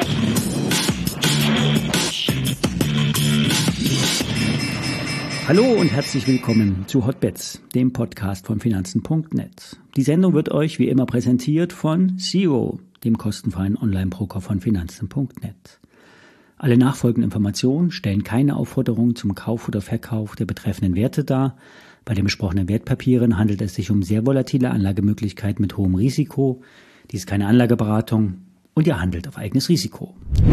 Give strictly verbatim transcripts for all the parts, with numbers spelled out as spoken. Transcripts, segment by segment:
Hallo und herzlich willkommen zu Hotbets, dem Podcast von Finanzen Punkt net. Die Sendung wird euch wie immer präsentiert von Zero, dem kostenfreien Online-Broker von Finanzen Punkt net. Alle nachfolgenden Informationen stellen keine Aufforderung zum Kauf oder Verkauf der betreffenden Werte dar. Bei den besprochenen Wertpapieren handelt es sich um sehr volatile Anlagemöglichkeiten mit hohem Risiko. Dies ist keine Anlageberatung und ihr handelt auf eigenes Risiko.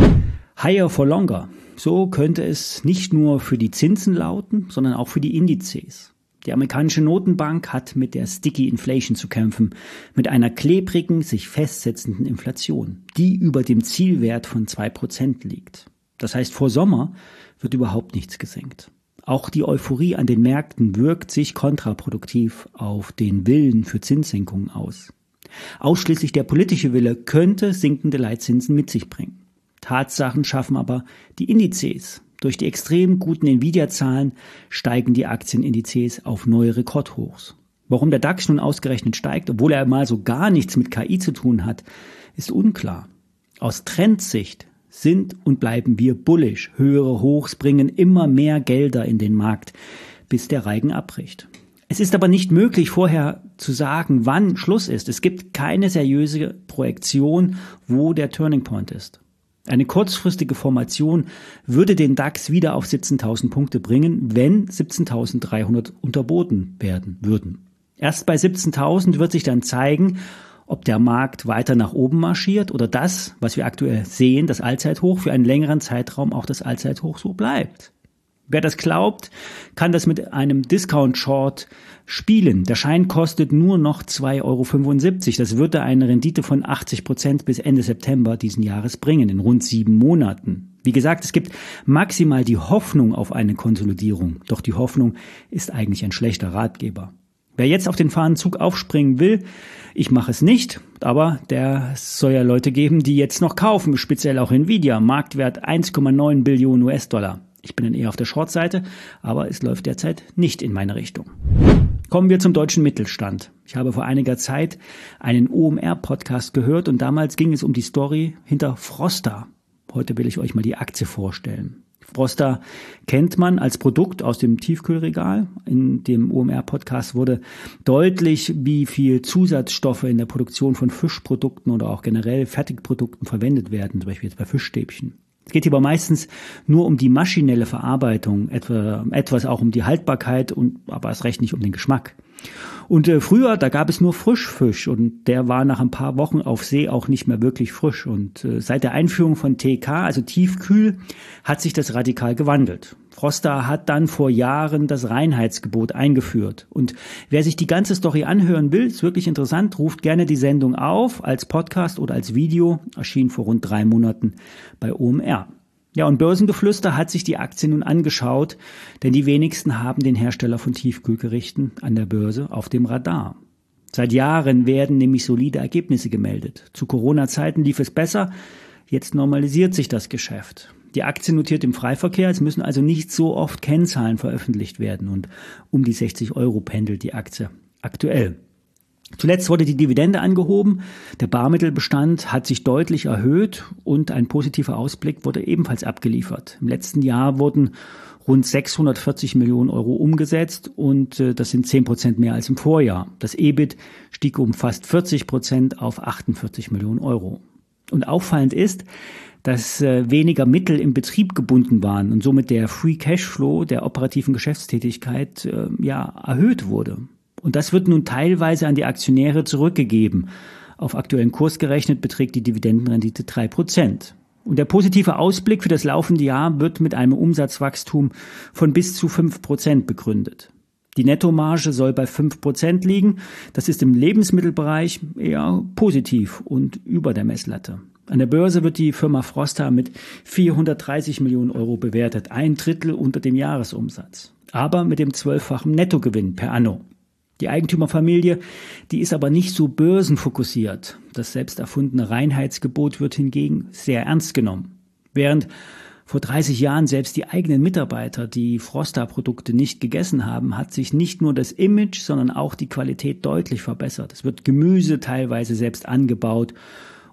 Higher for longer. So könnte es nicht nur für die Zinsen lauten, sondern auch für die Indizes. Die amerikanische Notenbank hat mit der Sticky Inflation zu kämpfen, mit einer klebrigen, sich festsetzenden Inflation, die über dem Zielwert von zwei Prozent liegt. Das heißt, vor Sommer wird überhaupt nichts gesenkt. Auch die Euphorie an den Märkten wirkt sich kontraproduktiv auf den Willen für Zinssenkungen aus. Ausschließlich der politische Wille könnte sinkende Leitzinsen mit sich bringen. Tatsachen schaffen aber die Indizes. Durch die extrem guten Nvidia-Zahlen steigen die Aktienindizes auf neue Rekordhochs. Warum der DAX nun ausgerechnet steigt, obwohl er mal so gar nichts mit K I zu tun hat, ist unklar. Aus Trendsicht sind und bleiben wir bullish. Höhere Hochs bringen immer mehr Gelder in den Markt, bis der Reigen abbricht. Es ist aber nicht möglich, vorher zu sagen, wann Schluss ist. Es gibt keine seriöse Projektion, wo der Turning Point ist. Eine kurzfristige Formation würde den DAX wieder auf siebzehntausend Punkte bringen, wenn siebzehntausenddreihundert unterboten werden würden. Erst bei siebzehntausend wird sich dann zeigen, ob der Markt weiter nach oben marschiert oder das, was wir aktuell sehen, das Allzeithoch, für einen längeren Zeitraum auch das Allzeithoch so bleibt. Wer das glaubt, kann das mit einem Discount-Short spielen. Der Schein kostet nur noch zwei Euro fünfundsiebzig. Das würde eine Rendite von achtzig Prozent bis Ende September diesen Jahres bringen, in rund sieben Monaten. Wie gesagt, es gibt maximal die Hoffnung auf eine Konsolidierung. Doch die Hoffnung ist eigentlich ein schlechter Ratgeber. Wer jetzt auf den Fahnenzug aufspringen will, ich mache es nicht, aber der soll ja Leute geben, die jetzt noch kaufen, speziell auch Nvidia, Marktwert eins Komma neun Billionen U S-Dollar. Ich bin dann eher auf der Short-Seite, aber es läuft derzeit nicht in meine Richtung. Kommen wir zum deutschen Mittelstand. Ich habe vor einiger Zeit einen O M R-Podcast gehört und damals ging es um die Story hinter Frosta. Heute will ich euch mal die Aktie vorstellen. Frosta kennt man als Produkt aus dem Tiefkühlregal. In dem O M R-Podcast wurde deutlich, wie viel Zusatzstoffe in der Produktion von Fischprodukten oder auch generell Fertigprodukten verwendet werden, zum Beispiel jetzt bei Fischstäbchen. Es geht hierbei meistens nur um die maschinelle Verarbeitung, etwa, etwas auch um die Haltbarkeit, und aber erst recht nicht um den Geschmack. Und äh, früher, da gab es nur Frischfisch und der war nach ein paar Wochen auf See auch nicht mehr wirklich frisch. Und äh, seit der Einführung von T K, also Tiefkühl, hat sich das radikal gewandelt. Frosta hat dann vor Jahren das Reinheitsgebot eingeführt. Und wer sich die ganze Story anhören will, ist wirklich interessant, ruft gerne die Sendung auf, als Podcast oder als Video, erschien vor rund drei Monaten bei O M R. Ja, und Börsengeflüster hat sich die Aktie nun angeschaut, denn die wenigsten haben den Hersteller von Tiefkühlgerichten an der Börse auf dem Radar. Seit Jahren werden nämlich solide Ergebnisse gemeldet. Zu Corona-Zeiten lief es besser, jetzt normalisiert sich das Geschäft. Die Aktie notiert im Freiverkehr, es müssen also nicht so oft Kennzahlen veröffentlicht werden und um die sechzig Euro pendelt die Aktie aktuell. Zuletzt wurde die Dividende angehoben, der Barmittelbestand hat sich deutlich erhöht und ein positiver Ausblick wurde ebenfalls abgeliefert. Im letzten Jahr wurden rund sechshundertvierzig Millionen Euro umgesetzt und äh, das sind zehn Prozent mehr als im Vorjahr. Das E B I T stieg um fast vierzig Prozent auf achtundvierzig Millionen Euro. Und auffallend ist, dass äh, weniger Mittel im Betrieb gebunden waren und somit der Free Cashflow der operativen Geschäftstätigkeit äh, ja erhöht wurde. Und das wird nun teilweise an die Aktionäre zurückgegeben. Auf aktuellen Kurs gerechnet beträgt die Dividendenrendite drei Prozent. Und der positive Ausblick für das laufende Jahr wird mit einem Umsatzwachstum von bis zu fünf Prozent begründet. Die Nettomarge soll bei fünf Prozent liegen. Das ist im Lebensmittelbereich eher positiv und über der Messlatte. An der Börse wird die Firma Frosta mit vierhundertdreißig Millionen Euro bewertet, ein Drittel unter dem Jahresumsatz, aber mit dem zwölffachen Nettogewinn per anno. Die Eigentümerfamilie, die ist aber nicht so börsenfokussiert. Das selbst erfundene Reinheitsgebot wird hingegen sehr ernst genommen. Während vor dreißig Jahren selbst die eigenen Mitarbeiter die Frosta-Produkte nicht gegessen haben, hat sich nicht nur das Image, sondern auch die Qualität deutlich verbessert. Es wird Gemüse teilweise selbst angebaut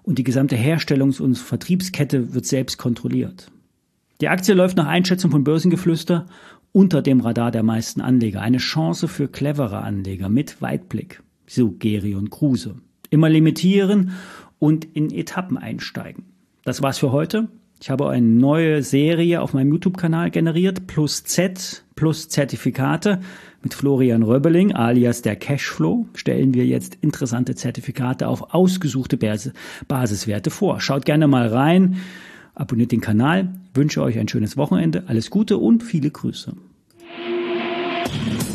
und die gesamte Herstellungs- und Vertriebskette wird selbst kontrolliert. Die Aktie läuft nach Einschätzung von Börsengeflüster unter dem Radar der meisten Anleger. Eine Chance für clevere Anleger mit Weitblick, so Geri und Kruse. Immer limitieren und in Etappen einsteigen. Das war's für heute. Ich habe eine neue Serie auf meinem YouTube-Kanal generiert, Plus Z, Plus Zertifikate. Mit Florian Röbbeling, alias der Cashflow, stellen wir jetzt interessante Zertifikate auf ausgesuchte Basiswerte vor. Schaut gerne mal rein, abonniert den Kanal, wünsche euch ein schönes Wochenende, alles Gute und viele Grüße.